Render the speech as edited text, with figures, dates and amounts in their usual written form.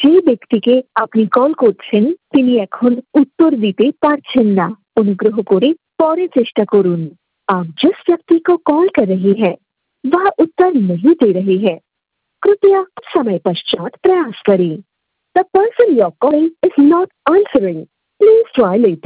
যে ব্যক্তিকে আপনি কল করছেন তিনি এখন उत्तर দিতে পারছেন না। অনুগ্রহ করে পরে চেষ্টা করুন। आप जिस व्यक्ति को कॉल कर रहे हैं वह उत्तर नहीं दे रहे हैं। कृपया कुछ समय पश्चात प्रयास करें। The person you're calling is not answering. Please try later.